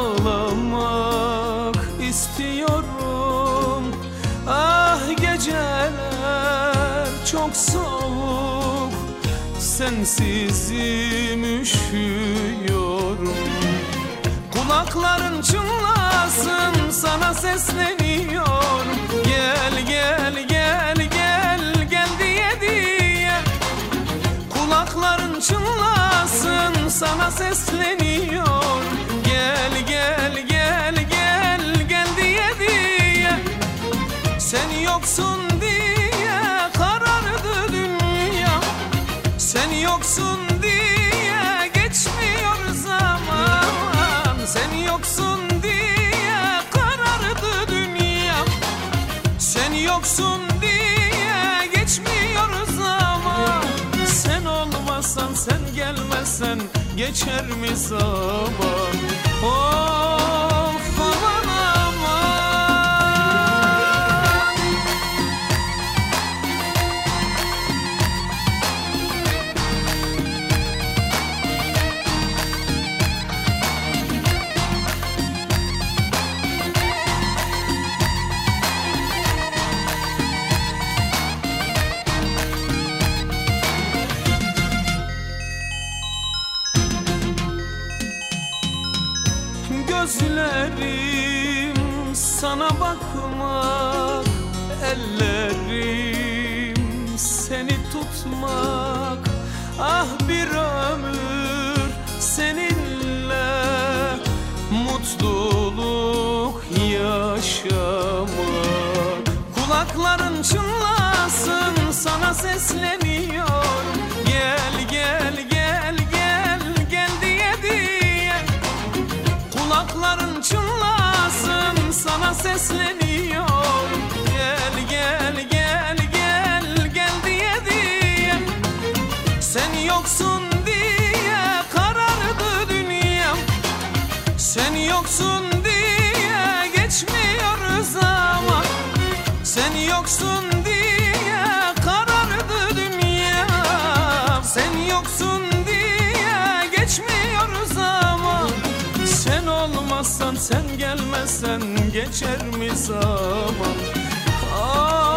ağlamak istiyorum. Ah geceler çok soğuk, sensizim üşüyorum. Kulakların çınlasın, sana sesleniyorum. Gel gel gel gel gel diye diye. Kulakların çınlasın, sana sesleniyorum. Gel gel gel gel gel diye diye. Sen yoksun diye karardı dünya. Sen yoksun diye geçmiyor zaman. Sen yoksun diye karardı dünya. Sen yoksun diye geçmiyor zaman. Sen olmasan, sen gelmezsen geçer mi zaman? Of aman aman. Gözlerim sana bakmak, ellerim seni tutmak. Ah bir ömür seninle mutluluk yaşamak. Kulakların çınlasın, sana sesleniyorum. Gel gel gel gel gel diye diye. Kulakların çınlasın, sana sesleniyorum. Gel gel gel gel gel diye diye. Sen yoksun diye karardı dünyam. Sen yoksun diye geçmiyor zaman. Sen yoksun diye karardı dünyam. Sen yoksun diye geçmiyor zaman. Sen olmazsan, sen gelmezsen geçer mi zaman?